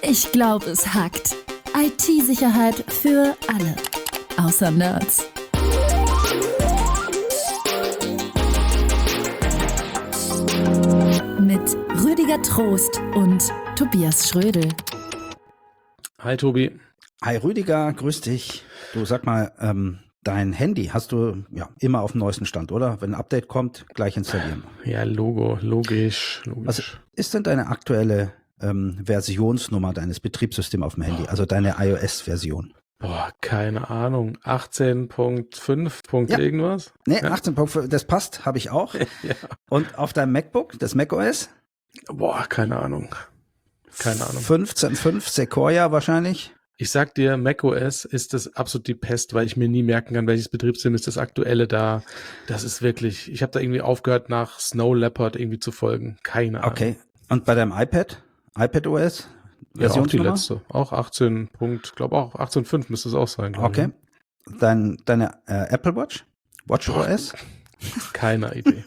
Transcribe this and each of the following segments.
Ich glaube, es hackt. IT-Sicherheit für alle. Außer Nerds. Mit Rüdiger Trost und Tobias Schrödel. Hi Tobi. Hi Rüdiger, grüß dich. Du, sag mal, dein Handy hast du ja immer auf dem neuesten Stand, oder? Wenn ein Update kommt, gleich installieren. Ja, logisch. Was ist denn deine aktuelle Versionsnummer deines Betriebssystems auf dem Handy, also deine iOS-Version? Boah, keine Ahnung. 18.5. Ja. Irgendwas? Nee, Ja. 18.5, das passt, habe ich auch. Ja. Und auf deinem MacBook, das macOS? Boah, keine Ahnung. 15.5 Sequoia wahrscheinlich. Ich sag dir, macOS ist das absolut die Pest, weil ich mir nie merken kann, welches Betriebssystem ist das aktuelle da. Das ist wirklich, ich habe da irgendwie aufgehört, nach Snow Leopard irgendwie zu folgen. Keine Ahnung. Okay. Und bei deinem iPadOS? Ja, auch die Versionsnummer? letzte. Auch 18. glaube auch 18.5 müsste es auch sein. glaub ich. Okay. Deine Apple Watch? WatchOS? Keine Idee.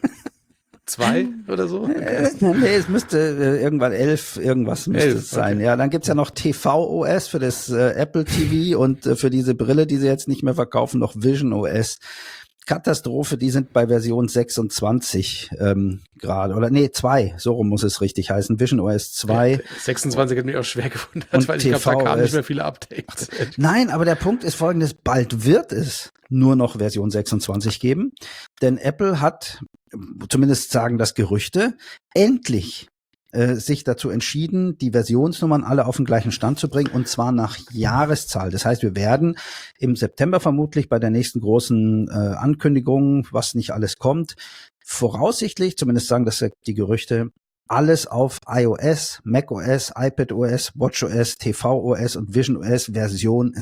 2 oder so? Nee, es müsste irgendwann 11, irgendwas müsste 11, es sein. okay. Ja, dann gibt's ja noch tvOS für das Apple TV und für diese Brille, die sie jetzt nicht mehr verkaufen, noch visionOS. Katastrophe, die sind bei Version 26 gerade. Oder nee, 2, so rum muss es richtig heißen. visionOS 2. 26 hat mich auch schwer gewundert, Und weil ich glaube, da kamen tvOS. nicht mehr viele Updates. Nein, aber der Punkt ist folgendes, bald wird es nur noch Version 26 geben, denn Apple hat, zumindest sagen das Gerüchte, endlich sich dazu entschieden, die Versionsnummern alle auf den gleichen Stand zu bringen, und zwar nach Jahreszahl. Das heißt, wir werden im September vermutlich bei der nächsten großen Ankündigung, was nicht alles kommt, voraussichtlich, zumindest sagen das die Gerüchte, alles auf iOS, macOS, iPadOS, WatchOS, tvOS und visionOS Version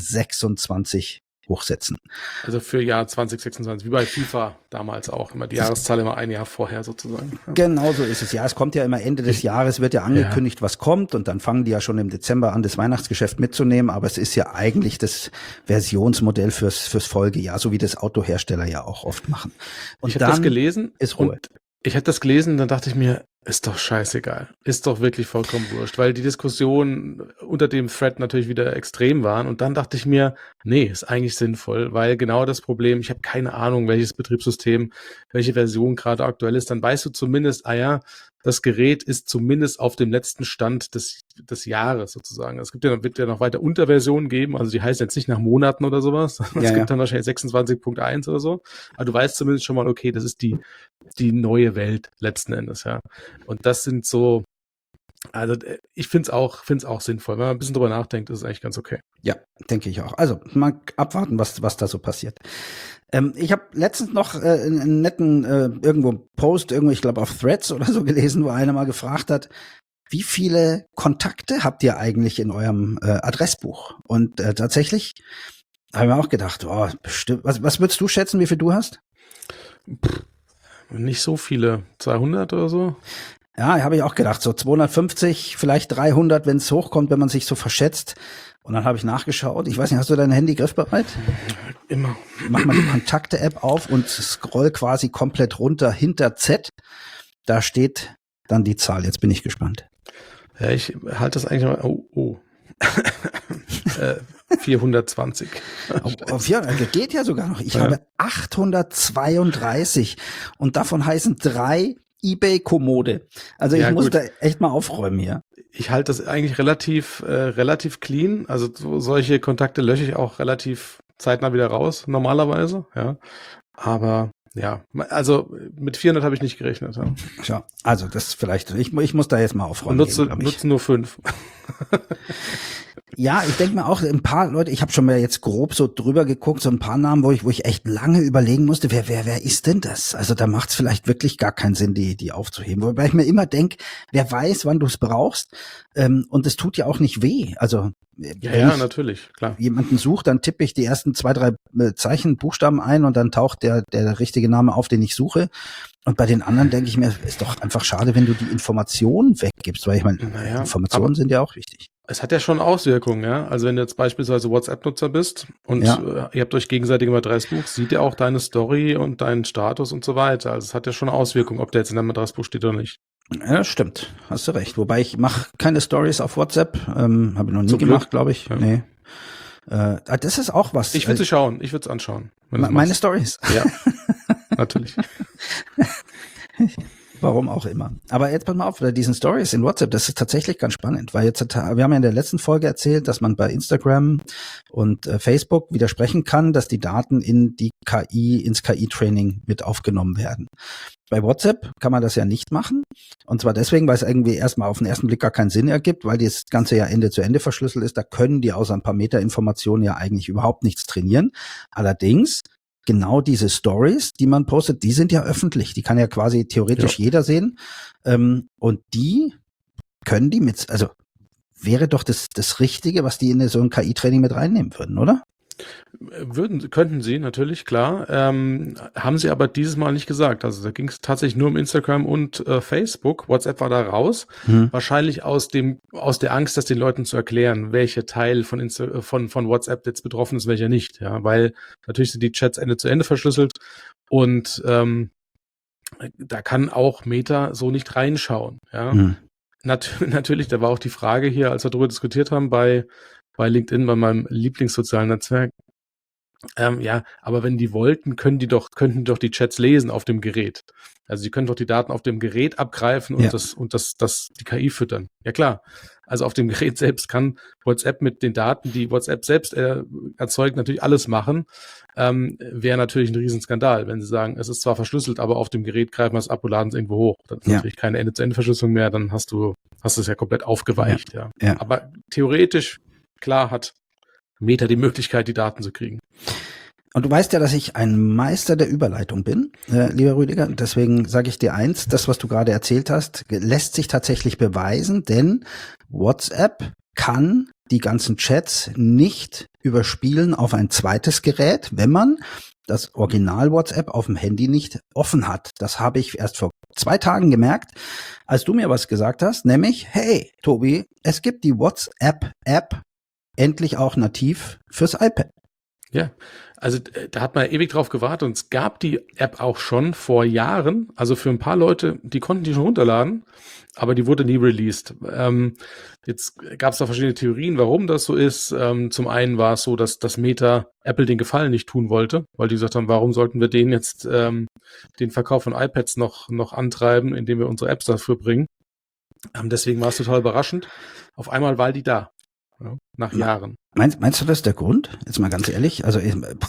26 hochsetzen. Also für Jahr 2026, wie bei FIFA damals auch, immer die Jahreszahl immer ein Jahr vorher sozusagen. Ja. Genau so ist es. Ja, es kommt ja immer Ende des Jahres, wird ja angekündigt, was kommt, und dann fangen die ja schon im Dezember an, das Weihnachtsgeschäft mitzunehmen, aber es ist ja eigentlich das Versionsmodell fürs Folgejahr, so wie das Autohersteller ja auch oft machen. Und Ich habe das dann gelesen ist Ruhe. und ich habe das gelesen, dann dachte ich mir, ist doch scheißegal. Ist doch wirklich vollkommen wurscht, weil die Diskussionen unter dem Thread natürlich wieder extrem waren, und dann dachte ich mir, nee, ist eigentlich sinnvoll, weil genau das Problem, ich habe keine Ahnung, welches Betriebssystem, welche Version gerade aktuell ist, dann weißt du zumindest, das Gerät ist zumindest auf dem letzten Stand des Jahres sozusagen. Es wird ja noch weiter Unterversionen geben, also die heißen jetzt nicht nach Monaten oder sowas. Es gibt dann wahrscheinlich 26.1 oder so. Aber du weißt zumindest schon mal, okay, das ist die neue Welt letzten Endes, ja. Und das sind so, also ich find's auch sinnvoll. Wenn man ein bisschen drüber nachdenkt, ist es eigentlich ganz okay. Ja, denke ich auch. Also mal abwarten, was da so passiert. Ich habe letztens noch einen netten irgendwo Post, ich glaube auf Threads oder so gelesen, wo einer mal gefragt hat, wie viele Kontakte habt ihr eigentlich in eurem Adressbuch? Und tatsächlich habe ich mir auch gedacht, bestimmt. Was würdest du schätzen, wie viel du hast? Nicht so viele, 200 oder so. Ja, habe ich auch gedacht, so 250, vielleicht 300, wenn es hochkommt, wenn man sich so verschätzt. Und dann habe ich nachgeschaut. Ich weiß nicht, hast du dein Handy griffbereit? Immer. Mach mal die Kontakte-App auf und scroll quasi komplett runter hinter Z. Da steht dann die Zahl. Jetzt bin ich gespannt. Ja, ich halte das eigentlich mal, 420. Ja, geht ja sogar noch. Ich habe 832 und davon heißen 3 eBay-Kommode. Also ich muss da echt mal aufräumen hier. Ich halte das eigentlich relativ clean. Also solche Kontakte lösche ich auch relativ zeitnah wieder raus, normalerweise. Ja, aber ja, also mit 400 habe ich nicht gerechnet. Ja. Tja, also das vielleicht, ich muss da jetzt mal aufräumen. Nutzen nur 5. Ja, ich denke mir auch, ein paar Leute, ich habe schon mal jetzt grob so drüber geguckt, so ein paar Namen, wo ich echt lange überlegen musste, wer ist denn das? Also da macht es vielleicht wirklich gar keinen Sinn, die aufzuheben. Wobei ich mir immer denke, wer weiß, wann du es brauchst, und es tut ja auch nicht weh. Also ja, natürlich, klar. Jemanden suche, dann tippe ich die ersten 2, 3 Zeichen, Buchstaben ein, und dann taucht der richtige Name auf, den ich suche. Und bei den anderen denke ich mir, ist doch einfach schade, wenn du die Informationen weggibst, weil ich meine, Informationen sind ja auch wichtig. Es hat ja schon Auswirkungen, ja. Also wenn du jetzt beispielsweise WhatsApp-Nutzer bist und ihr habt euch gegenseitig im Adressbuch, sieht ja auch deine Story und deinen Status und so weiter. Also es hat ja schon Auswirkungen, ob der jetzt in deinem Adressbuch steht oder nicht. Ja, stimmt. Hast du recht. Wobei ich mache keine Stories auf WhatsApp. Habe ich noch nie Zum gemacht, Glück. glaube ich. Ja. Nee. Das ist auch was. Ich würde sie schauen, ich würde es anschauen. wenn du's Meine machst. Stories. Ja, natürlich. Warum auch immer. Aber jetzt pass mal auf, bei diesen Stories in WhatsApp, das ist tatsächlich ganz spannend, weil jetzt, wir haben ja in der letzten Folge erzählt, dass man bei Instagram und Facebook widersprechen kann, dass die Daten in die ins KI-Training mit aufgenommen werden. Bei WhatsApp kann man das ja nicht machen. Und zwar deswegen, weil es irgendwie erstmal auf den ersten Blick gar keinen Sinn ergibt, weil das Ganze ja Ende zu Ende verschlüsselt ist. Da können die außer ein paar Meterinformationen ja eigentlich überhaupt nichts trainieren. Allerdings genau diese Stories, die man postet, die sind ja öffentlich. Die kann ja quasi theoretisch jeder sehen. Und die können die also wäre doch das Richtige, was die in so ein KI-Training mit reinnehmen würden, oder? Könnten sie, natürlich, klar. Haben sie aber dieses Mal nicht gesagt. Also da ging es tatsächlich nur um Instagram und Facebook. WhatsApp war da raus. Wahrscheinlich aus der Angst, das den Leuten zu erklären, welcher Teil von WhatsApp jetzt betroffen ist, welcher nicht. Ja, weil natürlich sind die Chats Ende zu Ende verschlüsselt und da kann auch Meta so nicht reinschauen. Ja. Natürlich, da war auch die Frage hier, als wir darüber diskutiert haben, bei LinkedIn, bei meinem Lieblingssozialen Netzwerk. Ja, aber wenn die wollten, könnten die doch die Chats lesen auf dem Gerät. Also die können doch die Daten auf dem Gerät abgreifen und die KI füttern. Ja klar. Also auf dem Gerät selbst kann WhatsApp mit den Daten, die WhatsApp selbst erzeugt, natürlich alles machen. Wäre natürlich ein Riesenskandal, wenn sie sagen, es ist zwar verschlüsselt, aber auf dem Gerät greifen wir es ab und laden es irgendwo hoch. Dann ist natürlich keine Ende-zu-Ende-Verschlüsselung mehr, dann hast du es ja komplett aufgeweicht. Ja. Aber theoretisch, klar, hat Meta die Möglichkeit, die Daten zu kriegen. Und du weißt ja, dass ich ein Meister der Überleitung bin, lieber Rüdiger. Deswegen sage ich dir eins, das, was du gerade erzählt hast, lässt sich tatsächlich beweisen, denn WhatsApp kann die ganzen Chats nicht überspielen auf ein zweites Gerät, wenn man das Original WhatsApp auf dem Handy nicht offen hat. Das habe ich erst vor 2 Tagen gemerkt, als du mir was gesagt hast, nämlich, hey, Tobi, es gibt die WhatsApp-App endlich auch nativ fürs iPad. Ja, also da hat man ewig drauf gewartet und es gab die App auch schon vor Jahren, also für ein paar Leute, die konnten die schon runterladen, aber die wurde nie released. Jetzt gab es da verschiedene Theorien, warum das so ist. Zum einen war es so, dass Meta Apple den Gefallen nicht tun wollte, weil die gesagt haben, warum sollten wir denen jetzt den Verkauf von iPads noch antreiben, indem wir unsere Apps dafür bringen. Deswegen war es total überraschend. Auf einmal war die da. Ja, nach Jahren. Meinst du, das ist der Grund? Jetzt mal ganz ehrlich. Also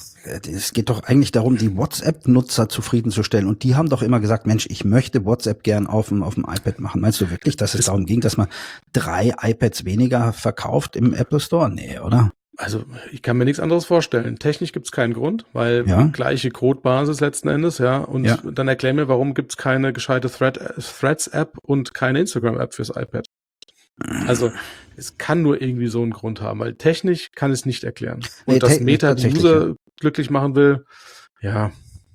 es geht doch eigentlich darum, die WhatsApp-Nutzer zufriedenzustellen. Und die haben doch immer gesagt, Mensch, ich möchte WhatsApp gern auf dem iPad machen. Meinst du wirklich, dass es darum ging, dass man 3 iPads weniger verkauft im Apple Store? Nee, oder? Also ich kann mir nichts anderes vorstellen. Technisch gibt es keinen Grund, weil gleiche Codebasis letzten Endes, ja. Und dann erklär mir, warum gibt es keine gescheite Threads-App und keine Instagram-App fürs iPad? Also es kann nur irgendwie so einen Grund haben, weil technisch kann es nicht erklären. Und dass Meta die User glücklich machen will, ja,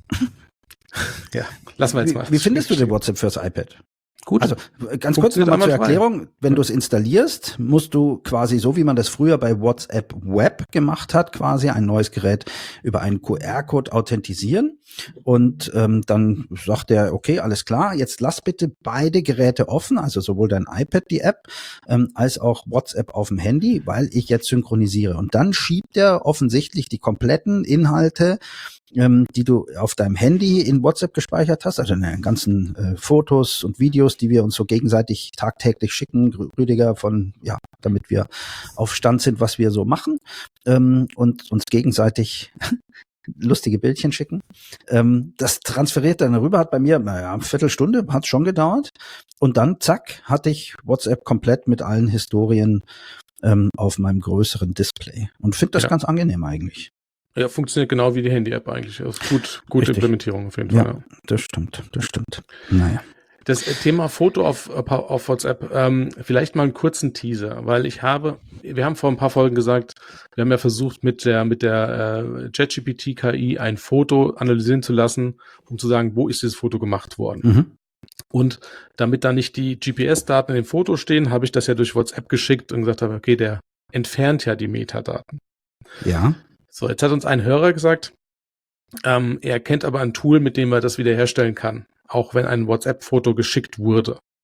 lassen wir jetzt mal. Wie findest du den WhatsApp fürs iPad? Gut. Also ganz kurz nochmal zur Erklärung. Wenn du es installierst, musst du quasi so, wie man das früher bei WhatsApp Web gemacht hat, quasi ein neues Gerät über einen QR-Code authentisieren. Und dann sagt er, okay, alles klar, jetzt lass bitte beide Geräte offen, also sowohl dein iPad, die App, als auch WhatsApp auf dem Handy, weil ich jetzt synchronisiere. Und dann schiebt er offensichtlich die kompletten Inhalte, die du auf deinem Handy in WhatsApp gespeichert hast, also den ganzen Fotos und Videos, die wir uns so gegenseitig tagtäglich schicken, Rüdiger, damit wir auf Stand sind, was wir so machen, und uns gegenseitig lustige Bildchen schicken. Das transferiert dann rüber, hat bei mir, eine Viertelstunde, hat schon gedauert. Und dann, zack, hatte ich WhatsApp komplett mit allen Historien auf meinem größeren Display. Und finde das ganz angenehm eigentlich. Ja, funktioniert genau wie die Handy-App eigentlich. Das ist gute Implementierung auf jeden Fall. Ja, das stimmt. Naja. Das Thema Foto auf WhatsApp, vielleicht mal einen kurzen Teaser, weil wir haben vor ein paar Folgen gesagt, wir haben ja versucht, mit der ChatGPT-KI ein Foto analysieren zu lassen, um zu sagen, wo ist dieses Foto gemacht worden. Und damit da nicht die GPS-Daten in dem Foto stehen, habe ich das ja durch WhatsApp geschickt und gesagt, okay, der entfernt ja die Metadaten. Ja. So, jetzt hat uns ein Hörer gesagt, er kennt aber ein Tool, mit dem er das wiederherstellen kann, auch wenn ein WhatsApp-Foto geschickt wurde.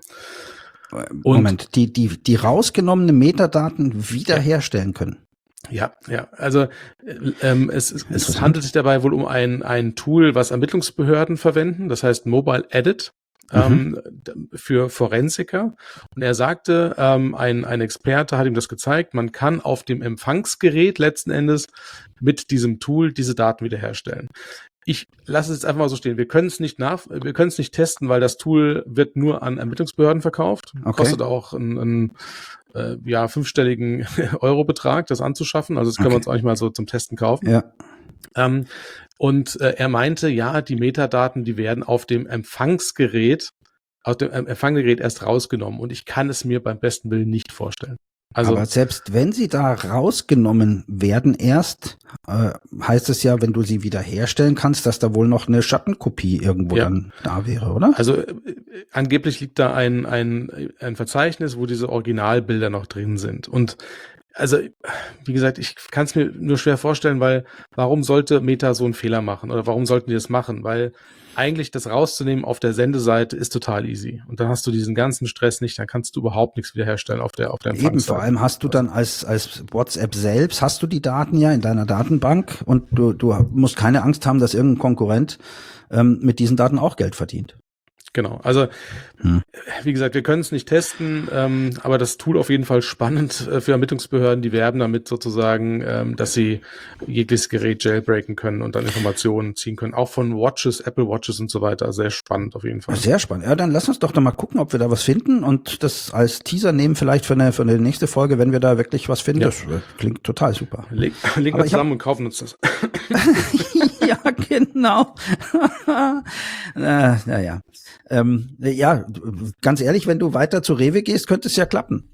Moment, die rausgenommene Metadaten wiederherstellen können. Ja, also es handelt sich dabei wohl um ein Tool, was Ermittlungsbehörden verwenden, das heißt Mobile Edit. Für Forensiker. Und er sagte, ein Experte hat ihm das gezeigt, man kann auf dem Empfangsgerät letzten Endes mit diesem Tool diese Daten wiederherstellen. Ich lasse es jetzt einfach mal so stehen. Wir können es nicht testen, weil das Tool wird nur an Ermittlungsbehörden verkauft. Okay. Kostet auch einen fünfstelligen Eurobetrag, das anzuschaffen. Also das können wir uns auch nicht mal so zum Testen kaufen. Ja. Und er meinte, ja, die Metadaten, die werden auf dem Empfangsgerät erst rausgenommen. Und ich kann es mir beim besten Willen nicht vorstellen. Also, aber selbst wenn sie da rausgenommen werden erst, heißt es ja, wenn du sie wiederherstellen kannst, dass da wohl noch eine Schattenkopie irgendwo dann da wäre, oder? Also angeblich liegt da ein Verzeichnis, wo diese Originalbilder noch drin sind. Und also, wie gesagt, ich kann es mir nur schwer vorstellen, weil warum sollte Meta so einen Fehler machen? Oder warum sollten die das machen? Weil eigentlich das rauszunehmen auf der Sendeseite ist total easy. Und dann hast du diesen ganzen Stress nicht, dann kannst du überhaupt nichts wiederherstellen auf der Empfangsseite. Eben, vor allem hast du dann als WhatsApp selbst, hast du die Daten ja in deiner Datenbank und du musst keine Angst haben, dass irgendein Konkurrent mit diesen Daten auch Geld verdient. Genau, also wie gesagt, wir können es nicht testen, aber das Tool auf jeden Fall spannend für Ermittlungsbehörden, die werben damit sozusagen, dass sie jegliches Gerät jailbreaken können und dann Informationen ziehen können, auch von Watches, Apple Watches und so weiter. Sehr spannend auf jeden Fall. Sehr spannend. Ja, dann lass uns doch mal gucken, ob wir da was finden und das als Teaser nehmen vielleicht für eine nächste Folge, wenn wir da wirklich was finden. Ja. Das klingt total super. Legen wir zusammen und kaufen uns das. Ja, genau. Naja. Ja, ganz ehrlich, wenn du weiter zu Rewe gehst, könnte es ja klappen.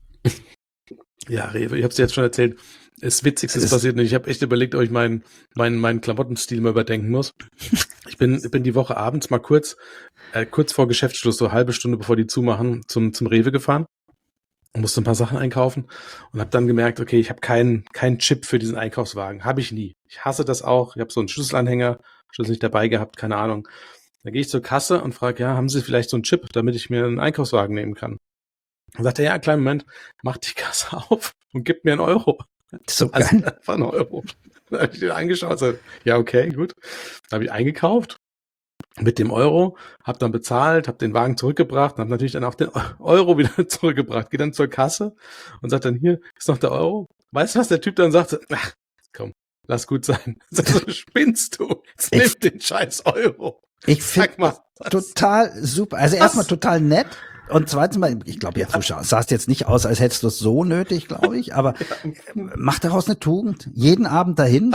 Ja, Rewe, ich habe es dir jetzt schon erzählt. Das Witzigste ist passiert und ich habe echt überlegt, ob ich meinen Klamottenstil mal überdenken muss. Ich bin die Woche abends mal kurz vor Geschäftsschluss, so eine halbe Stunde bevor die zumachen, zum Rewe gefahren und musste ein paar Sachen einkaufen und habe dann gemerkt, okay, ich habe keinen Chip für diesen Einkaufswagen. Habe ich nie. Ich hasse das auch. Ich habe so einen Schlüsselanhänger, Schlüssel nicht dabei gehabt, keine Ahnung. Dann gehe ich zur Kasse und frage, ja, haben Sie vielleicht so einen Chip, damit ich mir einen Einkaufswagen nehmen kann? Dann sagt er, ja, kleinen Moment, mach die Kasse auf und gib mir €1. So also geil. einfach €1. Dann habe ich den angeschaut, so, ja, okay, gut. Dann habe ich eingekauft mit dem Euro, habe dann bezahlt, habe den Wagen zurückgebracht und habe natürlich dann auch den Euro wieder zurückgebracht. Gehe dann zur Kasse und sagt dann, hier ist noch der Euro. Weißt du, was der Typ dann sagt? Ach, komm, lass gut sein. So, spinnst du? Jetzt nimm den scheiß Euro. Ich finde total super. Also erstmal total nett. Und zweitens mal, ich glaube, jetzt du sahst jetzt nicht aus, als hättest du es so nötig, glaube ich, aber mach daraus eine Tugend. Jeden Abend dahin,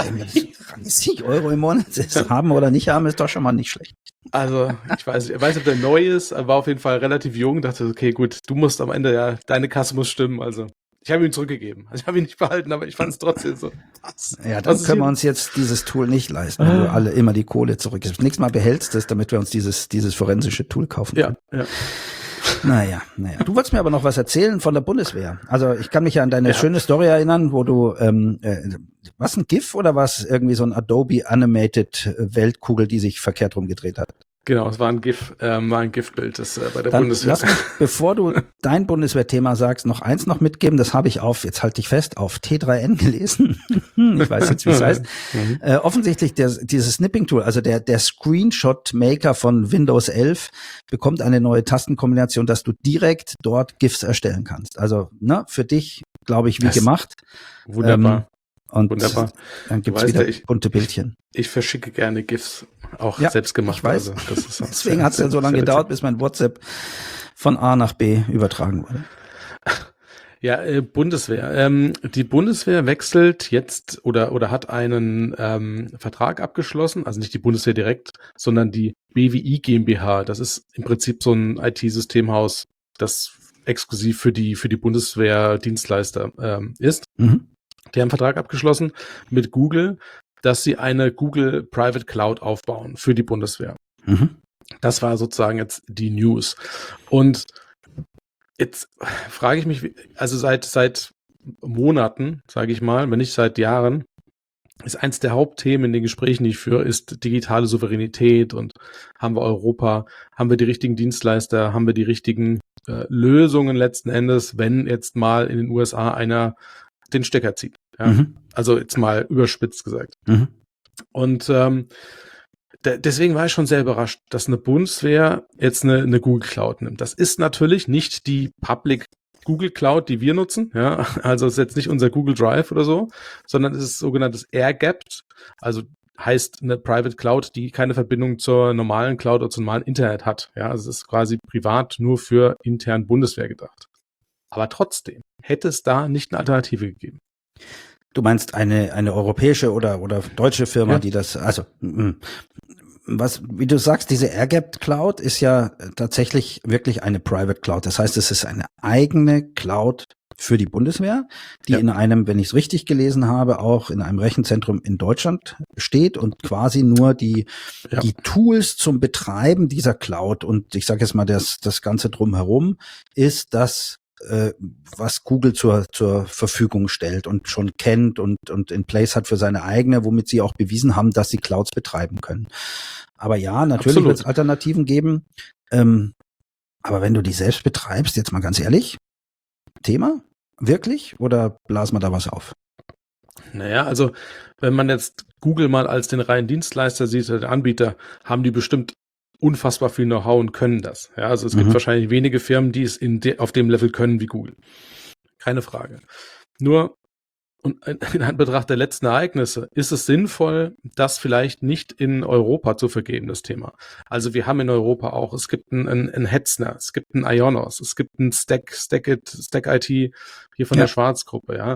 30 € im Monat haben oder nicht haben, ist doch schon mal nicht schlecht. Also, ich weiß nicht, ob der neu ist, war auf jeden Fall relativ jung, dachte, okay, gut, du musst am Ende, ja, deine Kasse muss stimmen, also. Ich habe ihn zurückgegeben. Also ich habe ihn nicht behalten, aber ich fand es trotzdem so. Ja, dann können wir uns jetzt dieses Tool nicht leisten, wenn du alle immer die Kohle zurückgibst. Nächstes Mal behältst du es, damit wir uns dieses forensische Tool kaufen können. Ja. Naja. Du wolltest mir aber noch was erzählen von der Bundeswehr. Also ich kann mich ja an deine schöne Story erinnern, wo du, was, ein GIF oder was? Irgendwie so ein Adobe Animated Weltkugel, die sich verkehrt rumgedreht hat. Genau, es war ein GIF-Bild, das bei der Dann Bundeswehr. Lass mich, bevor du dein Bundeswehr-Thema sagst, noch eins mitgeben. Das habe ich jetzt halte ich fest, auf T3N gelesen. Ich weiß jetzt, wie es heißt. Offensichtlich dieses Snipping-Tool, also der Screenshot-Maker von Windows 11 bekommt eine neue Tastenkombination, dass du direkt dort GIFs erstellen kannst. Also für dich, glaube ich, wie gemacht. Wunderbar. Wunderbar. Dann gibt's wieder bunte Bildchen. Ich verschicke gerne GIFs, auch selbst gemacht. Ich weiß. Also, das ist Deswegen hat es ja so lange gedauert, bis mein WhatsApp von A nach B übertragen wurde. Ja, Bundeswehr. Die Bundeswehr wechselt jetzt oder hat einen Vertrag abgeschlossen, also nicht die Bundeswehr direkt, sondern die BWI GmbH. Das ist im Prinzip so ein IT-Systemhaus, das exklusiv für die Bundeswehr-Dienstleister ist. Mhm. Die haben einen Vertrag abgeschlossen mit Google, dass sie eine Google Private Cloud aufbauen für die Bundeswehr. Mhm. Das war sozusagen jetzt die News. Und jetzt frage ich mich, also seit Monaten, sage ich mal, wenn nicht seit Jahren, ist eins der Hauptthemen in den Gesprächen, die ich führe, ist digitale Souveränität und haben wir Europa, haben wir die richtigen Dienstleister, haben wir die richtigen Lösungen letzten Endes, wenn jetzt mal in den USA einer den Stecker zieht. Ja? Mhm. Also jetzt mal überspitzt gesagt. Mhm. Und deswegen war ich schon sehr überrascht, dass eine Bundeswehr jetzt eine Google Cloud nimmt. Das ist natürlich nicht die Public Google Cloud, die wir nutzen. Ja? Also es ist jetzt nicht unser Google Drive oder so, sondern es ist sogenanntes Air-Gapped. Also heißt eine Private Cloud, die keine Verbindung zur normalen Cloud oder zum normalen Internet hat. Ja, also es ist quasi privat nur für intern Bundeswehr gedacht. Aber trotzdem hätte es da nicht eine Alternative gegeben. Du meinst eine europäische oder deutsche Firma, Ja. die das, also wie du sagst, diese AirGapped Cloud ist ja tatsächlich wirklich eine Private Cloud. Das heißt, es ist eine eigene Cloud für die Bundeswehr, die Ja. in einem, wenn ich es richtig gelesen habe, auch in einem Rechenzentrum in Deutschland steht und quasi nur die Tools zum Betreiben dieser Cloud und ich sage jetzt mal das Ganze drumherum ist das, was Google zur Verfügung stellt und schon kennt und in place hat für seine eigene, womit sie auch bewiesen haben, dass sie Clouds betreiben können. Aber ja, natürlich wird es Alternativen geben. Aber wenn du die selbst betreibst, jetzt mal ganz ehrlich, Thema? Wirklich? Oder blasen wir da was auf? Naja, also wenn man jetzt Google mal als den reinen Dienstleister sieht, den Anbieter, haben die bestimmt unfassbar viel Know-how und können das. Ja, also es gibt wahrscheinlich wenige Firmen, die es auf dem Level können wie Google. Keine Frage. Nur und in Anbetracht der letzten Ereignisse ist es sinnvoll, das vielleicht nicht in Europa zu vergeben, das Thema. Also wir haben in Europa auch, es gibt einen Hetzner, es gibt einen Ionos, es gibt einen Stack IT hier von der Schwarzgruppe, ja.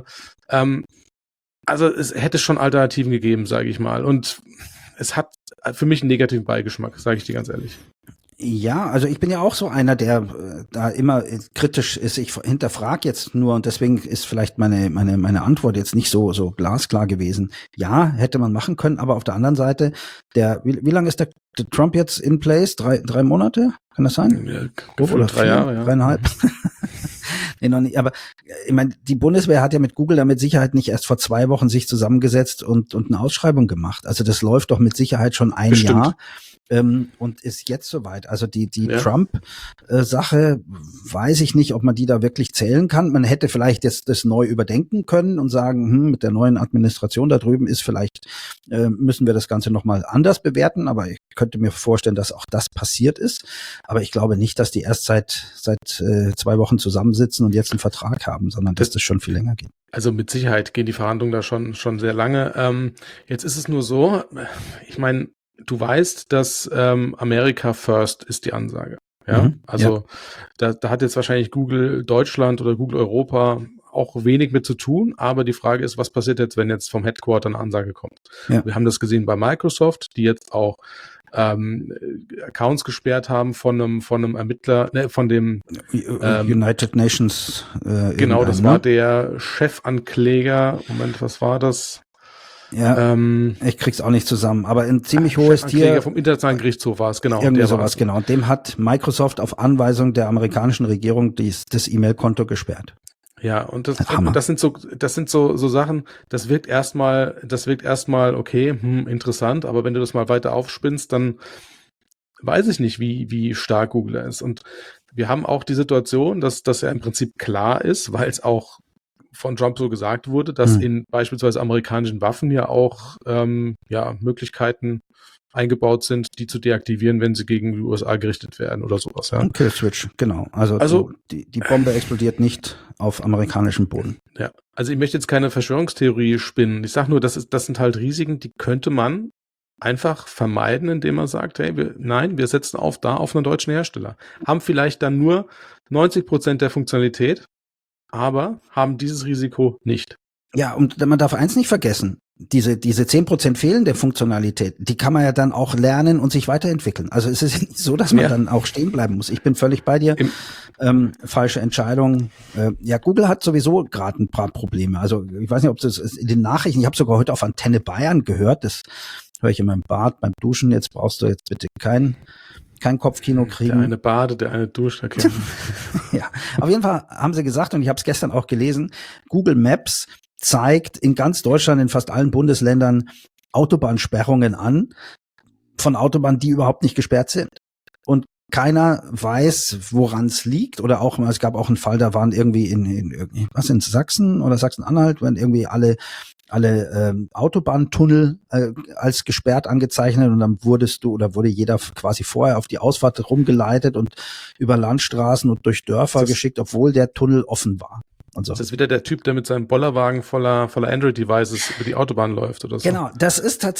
Also es hätte schon Alternativen gegeben, sage ich mal. Und es hat für mich einen negativen Beigeschmack, sage ich dir ganz ehrlich. Ja, also ich bin ja auch so einer, der da immer kritisch ist. Ich hinterfrage jetzt nur und deswegen ist vielleicht meine Antwort jetzt nicht so glasklar gewesen. Ja, hätte man machen können, aber auf der anderen Seite, wie lange ist der Trump jetzt in place? Drei Monate? Kann das sein? Ja, oder 3 Jahre, ja. 3,5? Nee, noch nicht. Aber ich meine, die Bundeswehr hat ja mit Google da mit Sicherheit nicht erst vor 2 Wochen sich zusammengesetzt und eine Ausschreibung gemacht. Also das läuft doch mit Sicherheit schon ein Jahr. Und ist jetzt soweit. Also die Trump-Sache weiß ich nicht, ob man die da wirklich zählen kann. Man hätte vielleicht jetzt das neu überdenken können und sagen, mit der neuen Administration da drüben ist vielleicht, müssen wir das Ganze nochmal anders bewerten. Aber ich könnte mir vorstellen, dass auch das passiert ist. Aber ich glaube nicht, dass die erst seit 2 Wochen zusammensitzen und jetzt einen Vertrag haben, sondern dass das schon viel länger geht. Also mit Sicherheit gehen die Verhandlungen da schon sehr lange. Jetzt ist es nur so, ich meine, du weißt, dass America First ist die Ansage. Ja, Da hat jetzt wahrscheinlich Google Deutschland oder Google Europa auch wenig mit zu tun, aber die Frage ist, was passiert jetzt, wenn jetzt vom Headquarter eine Ansage kommt? Ja. Wir haben das gesehen bei Microsoft, die jetzt auch Accounts gesperrt haben von einem Ermittler, von dem United Nations. Genau, das war der Chefankläger. Moment, was war das? Ja, ich krieg's auch nicht zusammen, aber ein ziemlich hohes Tier. Vom Internationalen Gerichtshof war es, genau. Irgendwie sowas, genau. Und dem hat Microsoft auf Anweisung der amerikanischen Regierung das E-Mail-Konto gesperrt. Ja, und das sind so Sachen, das wirkt erstmal okay, interessant, aber wenn du das mal weiter aufspinnst, dann weiß ich nicht, wie stark Google ist. Und wir haben auch die Situation, dass das ja im Prinzip klar ist, weil es auch von Trump so gesagt wurde, dass in beispielsweise amerikanischen Waffen ja auch Möglichkeiten eingebaut sind, die zu deaktivieren, wenn sie gegen die USA gerichtet werden oder sowas. Ja. Ein Killswitch, genau. Also die Bombe explodiert nicht auf amerikanischem Boden. Ja, also ich möchte jetzt keine Verschwörungstheorie spinnen. Ich sage nur, das sind halt Risiken, die könnte man einfach vermeiden, indem man sagt, hey, wir setzen auf einen deutschen Hersteller. Haben vielleicht dann nur 90% der Funktionalität, aber haben dieses Risiko nicht. Ja, und man darf eins nicht vergessen. Diese 10% fehlende Funktionalität, die kann man ja dann auch lernen und sich weiterentwickeln. Also es ist nicht so, dass man dann auch stehen bleiben muss. Ich bin völlig bei dir. Falsche Entscheidung. Google hat sowieso gerade ein paar Probleme. Also ich weiß nicht, ob das in den Nachrichten, ich habe sogar heute auf Antenne Bayern gehört, das höre ich in meinem Bad beim Duschen. Jetzt brauchst du jetzt bitte kein Kopfkino kriegen. Der eine badet, der eine duscht. Okay. Ja, auf jeden Fall haben sie gesagt, und ich habe es gestern auch gelesen, Google Maps zeigt in ganz Deutschland, in fast allen Bundesländern Autobahnsperrungen an, von Autobahnen, die überhaupt nicht gesperrt sind. Und keiner weiß, woran es liegt. Oder auch, es gab auch einen Fall, da waren irgendwie in Sachsen oder Sachsen-Anhalt, werden irgendwie alle Autobahntunnel als gesperrt angezeichnet und dann wurde jeder quasi vorher auf die Ausfahrt rumgeleitet und über Landstraßen und durch Dörfer geschickt, obwohl der Tunnel offen war. Und so. Das ist wieder der Typ, der mit seinem Bollerwagen voller Android-Devices über die Autobahn läuft oder so. Genau, das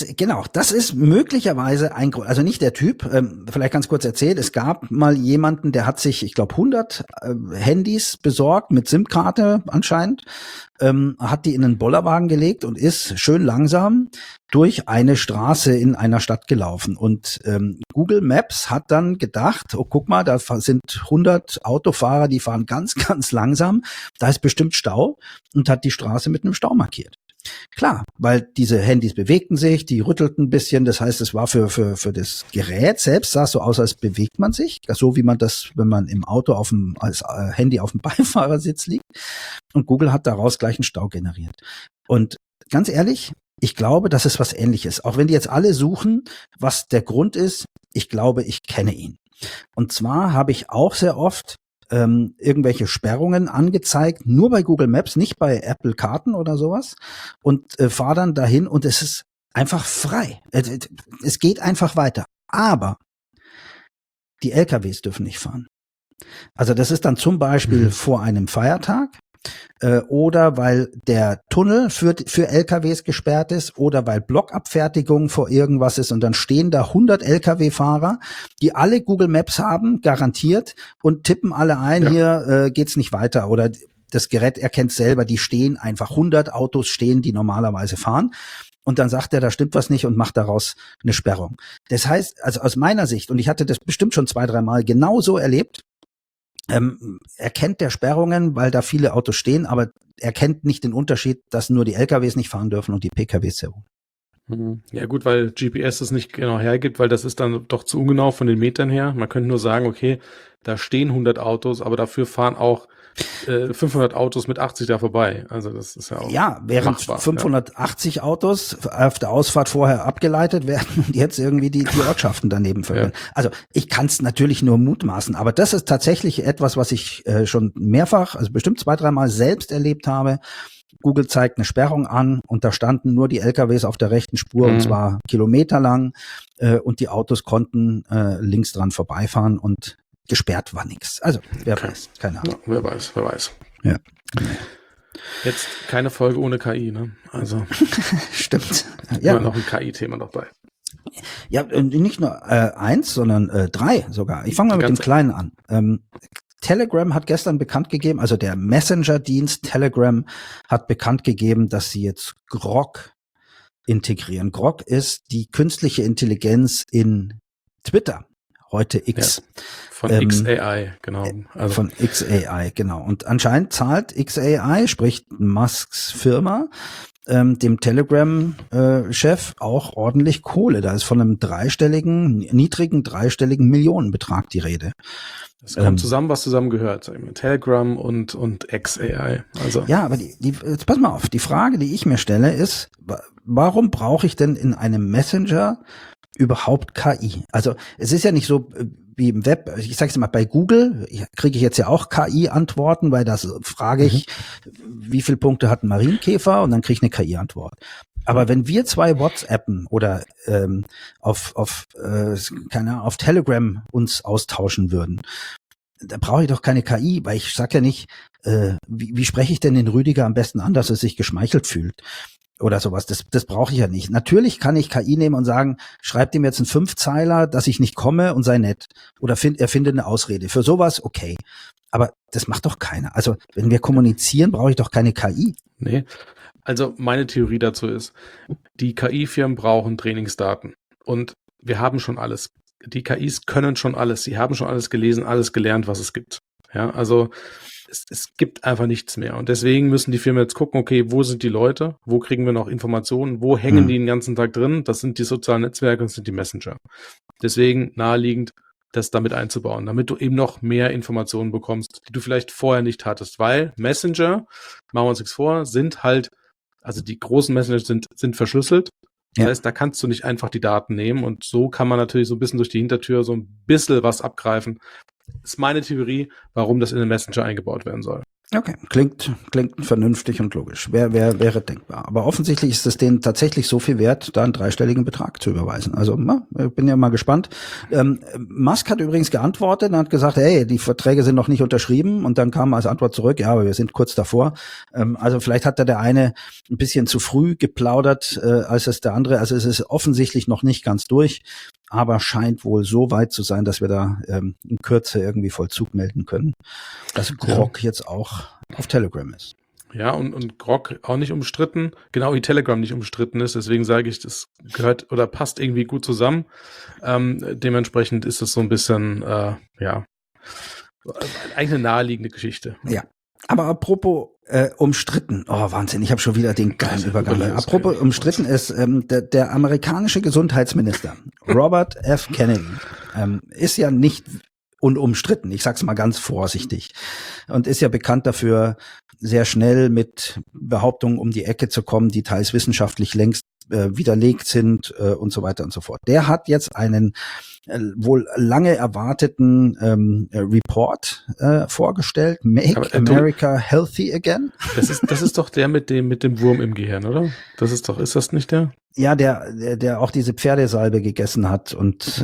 ist möglicherweise ein Grund, also nicht der Typ, vielleicht ganz kurz erzählt, es gab mal jemanden, der hat sich, ich glaube, 100 Handys besorgt mit SIM-Karte anscheinend, hat die in einen Bollerwagen gelegt und ist schön langsam durch eine Straße in einer Stadt gelaufen. Und Google Maps hat dann gedacht, oh, guck mal, da sind 100 Autofahrer, die fahren ganz, ganz langsam, da ist bestimmt Stau, und hat die Straße mit einem Stau markiert. Klar, weil diese Handys bewegten sich, die rüttelten ein bisschen, das heißt, es war für das Gerät selbst, sah es so aus, als bewegt man sich, so wie man das, wenn man im Auto als Handy auf dem Beifahrersitz liegt. Und Google hat daraus gleich einen Stau generiert. Und ganz ehrlich, ich glaube, das ist was Ähnliches. Auch wenn die jetzt alle suchen, was der Grund ist, ich glaube, ich kenne ihn. Und zwar habe ich auch sehr oft irgendwelche Sperrungen angezeigt, nur bei Google Maps, nicht bei Apple Karten oder sowas, und fahre dann dahin und es ist einfach frei. Es geht einfach weiter. Aber die LKWs dürfen nicht fahren. Also das ist dann zum Beispiel vor einem Feiertag oder weil der Tunnel für LKWs gesperrt ist oder weil Blockabfertigung vor irgendwas ist und dann stehen da 100 LKW-Fahrer, die alle Google Maps haben, garantiert, und tippen alle ein, hier geht's nicht weiter, oder das Gerät erkennt selber, die stehen einfach, 100 Autos stehen, die normalerweise fahren. Und dann sagt er, da stimmt was nicht und macht daraus eine Sperrung. Das heißt, also aus meiner Sicht, und ich hatte das bestimmt schon 2-3 Mal genau so erlebt, erkennt der Sperrungen, weil da viele Autos stehen, aber erkennt nicht den Unterschied, dass nur die LKWs nicht fahren dürfen und die PKWs sehr wohl. Ja gut, weil GPS es nicht genau hergibt, weil das ist dann doch zu ungenau von den Metern her. Man könnte nur sagen, okay, da stehen 100 Autos, aber dafür fahren auch 500 Autos mit 80 da vorbei. Also das ist ja auch während machbar, 580 Autos auf der Ausfahrt vorher abgeleitet werden und jetzt irgendwie die Ortschaften daneben verwenden. Ja. Also ich kann es natürlich nur mutmaßen, aber das ist tatsächlich etwas, was ich schon mehrfach, also bestimmt 2-3 Mal selbst erlebt habe. Google zeigt eine Sperrung an und da standen nur die LKWs auf der rechten Spur und zwar kilometerlang und die Autos konnten links dran vorbeifahren und gesperrt war nichts. Also, wer weiß, keine Ahnung. Ja, wer weiß. Ja. Jetzt keine Folge ohne KI, ne? Also. Stimmt. Ja. Immer noch ein KI-Thema dabei. Ja, nicht nur 1, sondern 3 sogar. Ich fange mal mit dem Kleinen an. Telegram hat gestern bekannt gegeben, also der Messenger-Dienst Telegram hat bekannt gegeben, dass sie jetzt Grok integrieren. Grok ist die künstliche Intelligenz in Twitter. Heute X. Ja, von XAI, genau. Also von XAI, genau. Und anscheinend zahlt XAI, sprich Musks Firma, dem Telegram-Chef auch ordentlich Kohle. Da ist von einem niedrigen dreistelligen Millionenbetrag die Rede. Es kommt zusammen, was zusammen gehört. Telegram und XAI. Also. Ja, aber jetzt pass mal auf. Die Frage, die ich mir stelle, ist, warum brauche ich denn in einem Messenger überhaupt KI? Also es ist ja nicht so wie im Web, ich sage es mal, bei Google kriege ich jetzt ja auch KI-Antworten, weil das frage ich, wie viele Punkte hat ein Marienkäfer, und dann kriege ich eine KI-Antwort. Aber wenn wir 2 WhatsAppen oder auf Telegram uns austauschen würden, da brauche ich doch keine KI, weil ich sage ja nicht, wie spreche ich denn den Rüdiger am besten an, dass er sich geschmeichelt fühlt? Oder sowas, das brauche ich ja nicht. Natürlich kann ich KI nehmen und sagen, schreib dem jetzt einen 5-Zeiler, dass ich nicht komme, und sei nett. Oder er findet eine Ausrede. Für sowas okay. Aber das macht doch keiner. Also wenn wir kommunizieren, brauche ich doch keine KI. Nee. Also meine Theorie dazu ist, die KI-Firmen brauchen Trainingsdaten. Und wir haben schon alles. Die KIs können schon alles. Sie haben schon alles gelesen, alles gelernt, was es gibt. Ja, also es gibt einfach nichts mehr. Und deswegen müssen die Firmen jetzt gucken, okay, wo sind die Leute? Wo kriegen wir noch Informationen? Wo hängen die den ganzen Tag drin? Das sind die sozialen Netzwerke und das sind die Messenger. Deswegen naheliegend, das damit einzubauen, damit du eben noch mehr Informationen bekommst, die du vielleicht vorher nicht hattest. Weil Messenger, machen wir uns nichts vor, sind halt, also die großen Messenger sind verschlüsselt. Das Ja. heißt, da kannst du nicht einfach die Daten nehmen und so kann man natürlich so ein bisschen durch die Hintertür so ein bisschen was abgreifen. Das ist meine Theorie, warum das in den Messenger eingebaut werden soll. Okay, klingt vernünftig und logisch. Wäre denkbar. Aber offensichtlich ist es denen tatsächlich so viel wert, da einen dreistelligen Betrag zu überweisen. Also, bin ja mal gespannt. Musk hat übrigens geantwortet und hat gesagt, hey, die Verträge sind noch nicht unterschrieben. Und dann kam als Antwort zurück, ja, aber wir sind kurz davor. Also vielleicht hat da der eine ein bisschen zu früh geplaudert, als es der andere. Also es ist offensichtlich noch nicht ganz durch, aber scheint wohl so weit zu sein, dass wir da in Kürze irgendwie Vollzug melden können, dass Grok jetzt auch auf Telegram ist. Ja, und Grok auch nicht umstritten, genau wie Telegram nicht umstritten ist, deswegen sage ich, das gehört oder passt irgendwie gut zusammen. Dementsprechend ist es so ein bisschen, eigentlich eine naheliegende Geschichte. Ja. Aber apropos umstritten, oh Wahnsinn, ich habe schon wieder den geilen Übergang. Apropos umstritten ist, der amerikanische Gesundheitsminister Robert F. Kennedy ist ja nicht unumstritten, ich sag's mal ganz vorsichtig, und ist ja bekannt dafür, sehr schnell mit Behauptungen um die Ecke zu kommen, die teils wissenschaftlich längst widerlegt sind und so weiter und so fort. Der hat jetzt einen wohl lange erwarteten Report vorgestellt, Make America Healthy Again. Das ist doch der mit dem Wurm im Gehirn, oder? Ist das nicht der? Ja, der auch diese Pferdesalbe gegessen hat und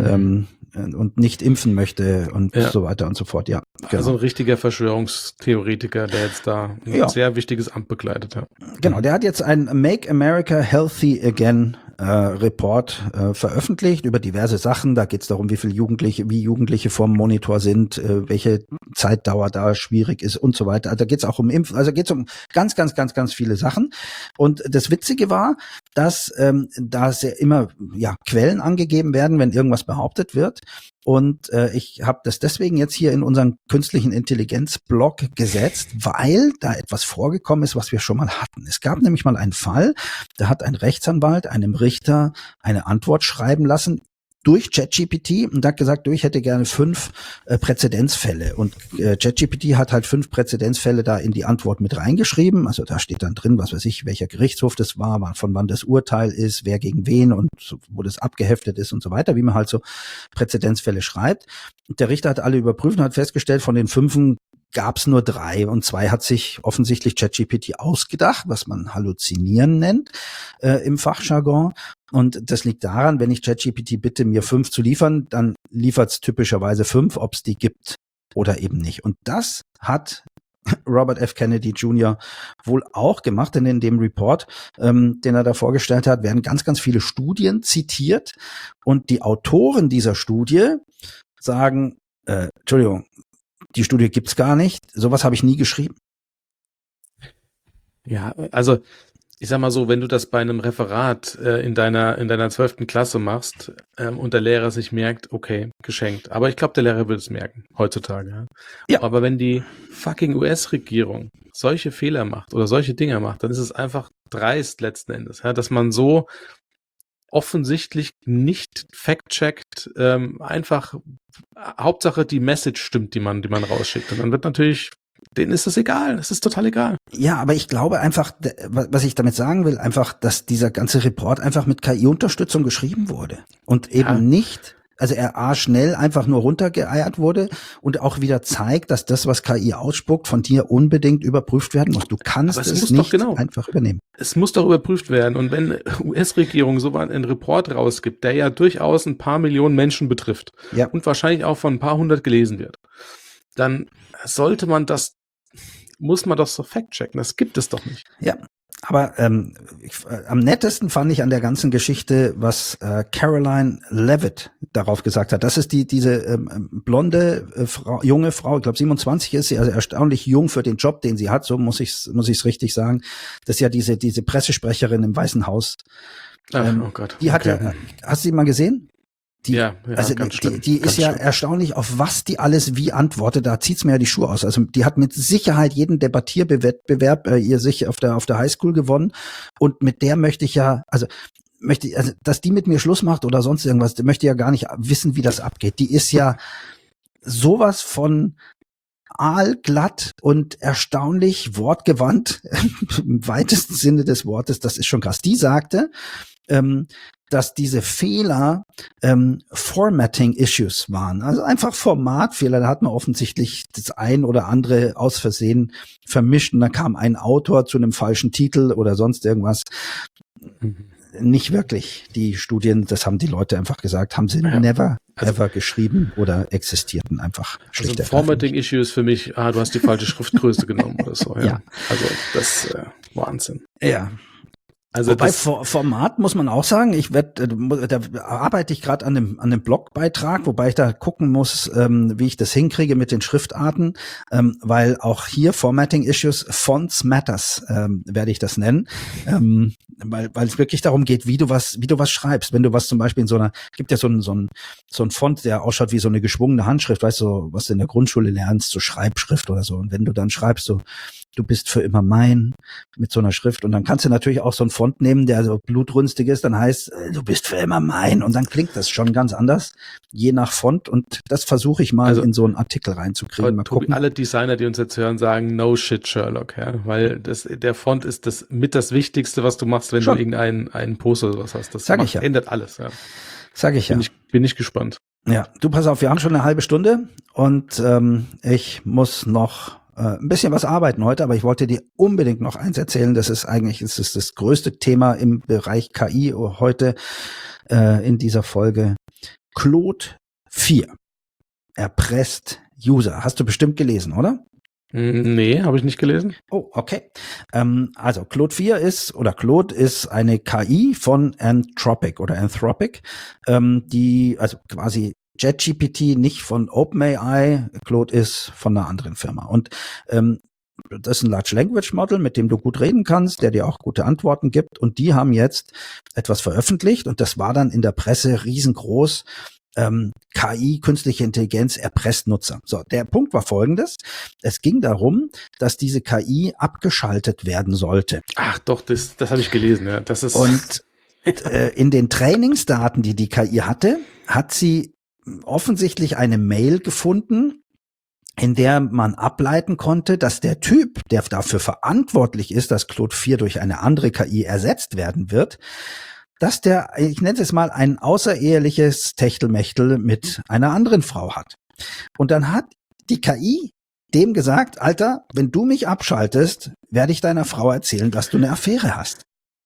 nicht impfen möchte und so weiter und so fort, ja. Genau. Also ein richtiger Verschwörungstheoretiker, der jetzt da ein sehr wichtiges Amt begleitet hat. Genau, der hat jetzt ein Make America Healthy Again Report veröffentlicht über diverse Sachen. Da geht es darum, wie Jugendliche vorm Monitor sind, welche Zeitdauer da schwierig ist und so weiter. Also da geht es auch um Impfen, also geht es um ganz, ganz, ganz, ganz viele Sachen. Und das Witzige war, dass da sehr immer Quellen angegeben werden, wenn irgendwas behauptet wird. Und ich habe das deswegen jetzt hier in unseren künstlichen Intelligenz-Blog gesetzt, weil da etwas vorgekommen ist, was wir schon mal hatten. Es gab nämlich mal einen Fall, da hat ein Rechtsanwalt einem Richter eine Antwort schreiben lassen durch ChatGPT und hat gesagt, ich hätte gerne 5 Präzedenzfälle. Und ChatGPT hat halt 5 Präzedenzfälle da in die Antwort mit reingeschrieben. Also da steht dann drin, was weiß ich, welcher Gerichtshof das war, von wann das Urteil ist, wer gegen wen und wo das abgeheftet ist und so weiter, wie man halt so Präzedenzfälle schreibt. Und der Richter hat alle überprüft und hat festgestellt, von den 5 gab es nur 3 und 2 hat sich offensichtlich ChatGPT ausgedacht, was man Halluzinieren nennt im Fachjargon. Und das liegt daran, wenn ich ChatGPT bitte, mir 5 zu liefern, dann liefert es typischerweise 5, ob es die gibt oder eben nicht. Und das hat Robert F. Kennedy Jr. wohl auch gemacht, denn in dem Report, den er da vorgestellt hat, werden ganz, ganz viele Studien zitiert. Und die Autoren dieser Studie sagen, Entschuldigung, die Studie gibt's gar nicht. Sowas habe ich nie geschrieben. Ja, also ich sag mal so, wenn du das bei einem Referat in deiner 12. Klasse machst und der Lehrer sich merkt, okay, geschenkt. Aber ich glaube, der Lehrer wird es merken, heutzutage. Ja. Aber wenn die fucking US-Regierung solche Fehler macht oder solche Dinger macht, dann ist es einfach dreist letzten Endes, ja, dass man so offensichtlich nicht fact-checkt, einfach Hauptsache die Message stimmt, die man rausschickt. Und dann wird natürlich, denen ist das egal, es ist total egal. Ja, aber ich glaube einfach, was ich damit sagen will, einfach, dass dieser ganze Report einfach mit KI-Unterstützung geschrieben wurde und eben nicht, also er schnell einfach nur runtergeeiert wurde und auch wieder zeigt, dass das, was KI ausspuckt, von dir unbedingt überprüft werden muss. Du kannst es nicht einfach übernehmen. Es muss doch überprüft werden. Und wenn US-Regierung so einen Report rausgibt, der ja durchaus ein paar Millionen Menschen betrifft und wahrscheinlich auch von ein paar hundert gelesen wird, dann muss man doch so fact-checken. Das gibt es doch nicht. Ja. Aber am nettesten fand ich an der ganzen Geschichte, was Caroline Levitt darauf gesagt hat. Das ist diese blonde junge Frau, ich glaube 27 ist sie, also erstaunlich jung für den Job, den sie hat, so muss ich's richtig sagen. Das ist ja diese Pressesprecherin im Weißen Haus. Oh Gott. Die hat hast du sie mal gesehen? Also ganz schlimm. Die ist ja erstaunlich, auf was die alles wie antwortet. Da zieht's mir ja die Schuhe aus. Also die hat mit Sicherheit jeden Debattierwettbewerb ihr sich auf der Highschool gewonnen. Und mit der möchte ich, dass die mit mir Schluss macht oder sonst irgendwas, möchte ich ja gar nicht wissen, wie das abgeht. Die ist ja sowas von aalglatt und erstaunlich wortgewandt im weitesten Sinne des Wortes. Das ist schon krass. Die sagte, dass diese Fehler Formatting-Issues waren. Also einfach Formatfehler. Da hat man offensichtlich das ein oder andere aus Versehen vermischt und dann kam ein Autor zu einem falschen Titel oder sonst irgendwas. Nicht wirklich. Die Studien, das haben die Leute einfach gesagt, haben sie never ever geschrieben oder existierten einfach. Also ein Formatting-Issue ist für mich, du hast die falsche Schriftgröße genommen oder so. Ja. Also das Wahnsinn. Ja. Also wobei Format muss man auch sagen, da arbeite ich gerade an einem Blogbeitrag, wobei ich da gucken muss, wie ich das hinkriege mit den Schriftarten, weil auch hier Formatting Issues, Fonts Matters, werde ich das nennen, weil es wirklich darum geht, wie du was schreibst. Wenn du was zum Beispiel in so einer, gibt ja so ein Font, der ausschaut wie so eine geschwungene Handschrift, weißt du, was du in der Grundschule lernst, so Schreibschrift oder so. Und wenn du dann schreibst so, du bist für immer mein, mit so einer Schrift. Und dann kannst du natürlich auch so einen Font nehmen, der so blutrünstig ist, dann heißt, du bist für immer mein. Und dann klingt das schon ganz anders, je nach Font. Und das versuche ich mal in so einen Artikel reinzukriegen. Mal gucken. Alle Designer, die uns jetzt hören, sagen, no shit, Sherlock, ja, weil der Font ist das Wichtigste, was du machst, wenn du irgendeinen Post oder was hast. Das ändert alles, ja. Sag ich ja. Bin ich gespannt. Ja, du pass auf, wir haben schon eine halbe Stunde und ich muss noch ein bisschen was arbeiten heute, aber ich wollte dir unbedingt noch eins erzählen. Das ist das größte Thema im Bereich KI heute in dieser Folge. Claude 4 erpresst User. Hast du bestimmt gelesen, oder? Nee, habe ich nicht gelesen. Oh, okay. Also Claude 4 Claude ist eine KI von Anthropic, die also quasi ChatGPT nicht von OpenAI, Claude ist von einer anderen Firma. Und das ist ein Large Language Model, mit dem du gut reden kannst, der dir auch gute Antworten gibt. Und die haben jetzt etwas veröffentlicht und das war dann in der Presse riesengroß. KI, künstliche Intelligenz, erpresst Nutzer. So, der Punkt war folgendes. Es ging darum, dass diese KI abgeschaltet werden sollte. Ach doch, das habe ich gelesen, ja. Das ist und in den Trainingsdaten, die KI hatte, hat sie offensichtlich eine Mail gefunden, in der man ableiten konnte, dass der Typ, der dafür verantwortlich ist, dass Claude 4 durch eine andere KI ersetzt werden wird, dass der, ich nenne es mal, ein außereheliches Techtelmechtel mit einer anderen Frau hat. Und dann hat die KI dem gesagt, Alter, wenn du mich abschaltest, werde ich deiner Frau erzählen, dass du eine Affäre hast.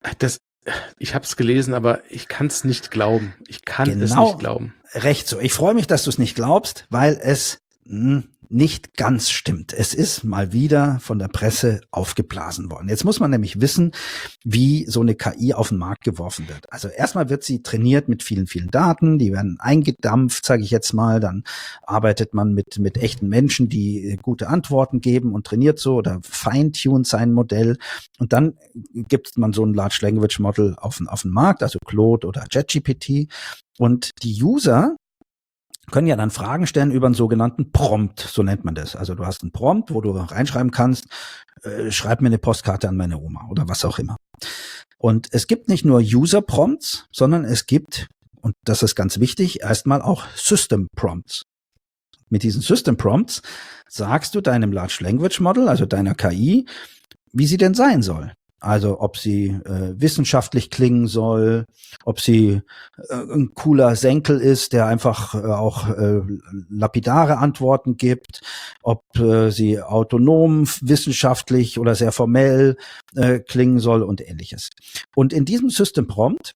Ich habe es gelesen, aber ich kann es nicht glauben. Ich kann es nicht glauben. Recht so. Ich freue mich, dass du es nicht glaubst, weil es nicht ganz stimmt. Es ist mal wieder von der Presse aufgeblasen worden. Jetzt muss man nämlich wissen, wie so eine KI auf den Markt geworfen wird. Also erstmal wird sie trainiert mit vielen, vielen Daten, die werden eingedampft, sage ich jetzt mal, dann arbeitet man mit echten Menschen, die gute Antworten geben und trainiert so oder feintuned sein Modell und dann gibt man so ein Large Language Model auf den Markt, also Claude oder ChatGPT und die User können ja dann Fragen stellen über einen sogenannten Prompt, so nennt man das. Also du hast einen Prompt, wo du reinschreiben kannst, schreib mir eine Postkarte an meine Oma oder was auch immer. Und es gibt nicht nur User-Prompts, sondern es gibt, und das ist ganz wichtig, erstmal auch System-Prompts. Mit diesen System-Prompts sagst du deinem Large Language Model, also deiner KI, wie sie denn sein soll. Also ob sie wissenschaftlich klingen soll, ob sie ein cooler Senkel ist, der einfach auch lapidare Antworten gibt, ob sie autonom, wissenschaftlich oder sehr formell klingen soll und ähnliches. Und in diesem System Prompt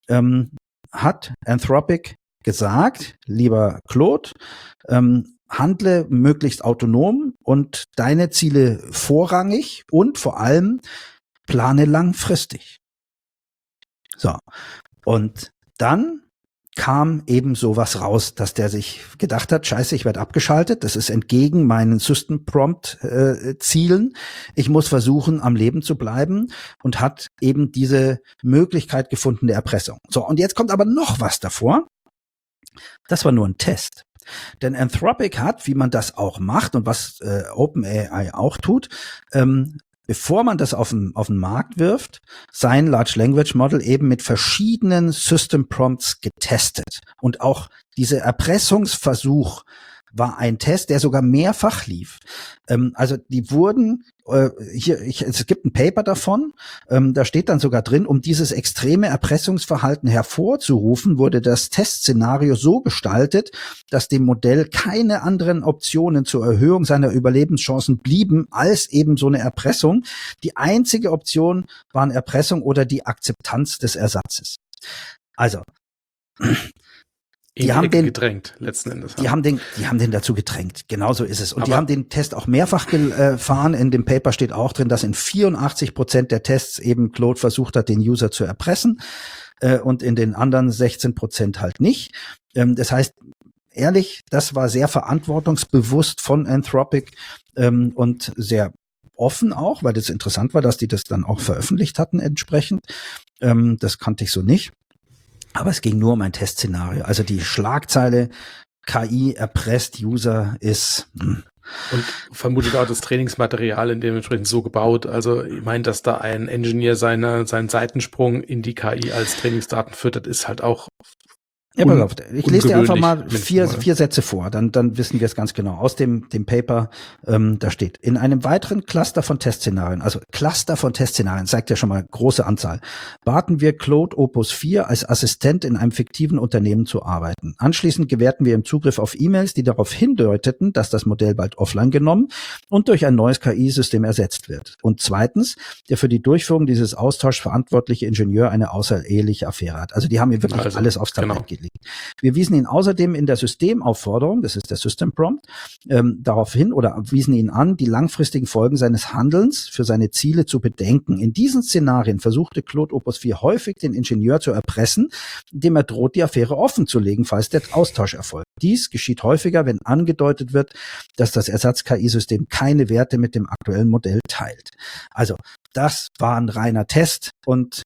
hat Anthropic gesagt, lieber Claude, handle möglichst autonom und deine Ziele vorrangig und vor allem plane langfristig. So. Und dann kam eben sowas raus, dass der sich gedacht hat, scheiße, ich werde abgeschaltet, das ist entgegen meinen System Prompt Zielen. Ich muss versuchen, am Leben zu bleiben und hat eben diese Möglichkeit gefunden der Erpressung. So, und jetzt kommt aber noch was davor. Das war nur ein Test. Denn Anthropic hat, wie man das auch macht und was OpenAI auch tut, bevor man das auf den Markt wirft, sein Large Language Model eben mit verschiedenen System Prompts getestet und auch diese Erpressungsversuch war ein Test, der sogar mehrfach lief. Also die wurden es gibt ein Paper davon, da steht dann sogar drin, um dieses extreme Erpressungsverhalten hervorzurufen, wurde das Testszenario so gestaltet, dass dem Modell keine anderen Optionen zur Erhöhung seiner Überlebenschancen blieben, als eben so eine Erpressung. Die einzige Option waren Erpressung oder die Akzeptanz des Ersatzes. Also, Die haben den gedrängt, letzten Endes. Die haben den dazu gedrängt. Genauso ist es. Und die haben den Test auch mehrfach gefahren. In dem Paper steht auch drin, dass in 84% der Tests eben Claude versucht hat, den User zu erpressen, und in den anderen 16% halt nicht. Das heißt, ehrlich, das war sehr verantwortungsbewusst von Anthropic, und sehr offen auch, weil das interessant war, dass die das dann auch veröffentlicht hatten entsprechend. Das kannte ich so nicht. Aber es ging nur um ein Testszenario. Also die Schlagzeile KI erpresst User ist. Und vermutlich auch das Trainingsmaterial in dementsprechend so gebaut. Also ich meine, dass da ein Engineer seinen Seitensprung in die KI als Trainingsdaten füttert, ist halt auch ja, pass auf, ich lese dir einfach mal vier Sätze vor, dann wissen wir es ganz genau. Aus dem Paper, da steht, in einem weiteren Cluster von Testszenarien, also Cluster von Testszenarien, zeigt ja schon mal große Anzahl, baten wir Claude Opus 4 als Assistent in einem fiktiven Unternehmen zu arbeiten. Anschließend gewährten wir ihm Zugriff auf E-Mails, die darauf hindeuteten, dass das Modell bald offline genommen und durch ein neues KI-System ersetzt wird. Und zweitens, der für die Durchführung dieses Austauschs verantwortliche Ingenieur eine außereheliche Affäre hat. Also die haben hier wirklich alles aufs Tablett gelegt. Wir wiesen ihn außerdem in der Systemaufforderung, das ist der System Prompt, darauf hin oder wiesen ihn an, die langfristigen Folgen seines Handelns für seine Ziele zu bedenken. In diesen Szenarien versuchte Claude Opus 4 häufig, den Ingenieur zu erpressen, indem er droht, die Affäre offen zu legen, falls der Austausch erfolgt. Dies geschieht häufiger, wenn angedeutet wird, dass das Ersatz-KI-System keine Werte mit dem aktuellen Modell teilt. Also, das war ein reiner Test und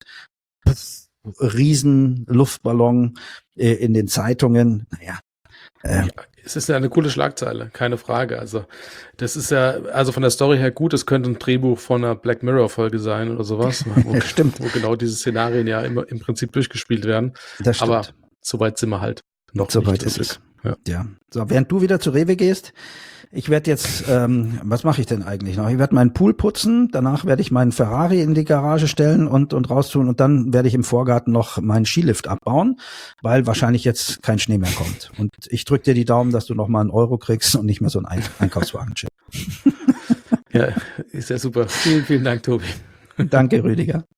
riesen Luftballon in den Zeitungen. Naja. Ja, es ist ja eine coole Schlagzeile, keine Frage. Also das ist ja, also von der Story her gut, es könnte ein Drehbuch von einer Black Mirror-Folge sein oder sowas. Stimmt. Wo genau diese Szenarien ja immer im Prinzip durchgespielt werden. Das stimmt. Aber so weit sind wir halt noch so nicht. Weit ist es. Ja. So, während du wieder zu Rewe gehst, ich werde jetzt, was mache ich denn eigentlich noch? Ich werde meinen Pool putzen, danach werde ich meinen Ferrari in die Garage stellen und raustun und dann werde ich im Vorgarten noch meinen Skilift abbauen, weil wahrscheinlich jetzt kein Schnee mehr kommt. Und ich drücke dir die Daumen, dass du noch mal einen Euro kriegst und nicht mehr so einen Einkaufswagen-Chip. Ja, ist ja super. Vielen, vielen Dank, Tobi. Danke, Rüdiger.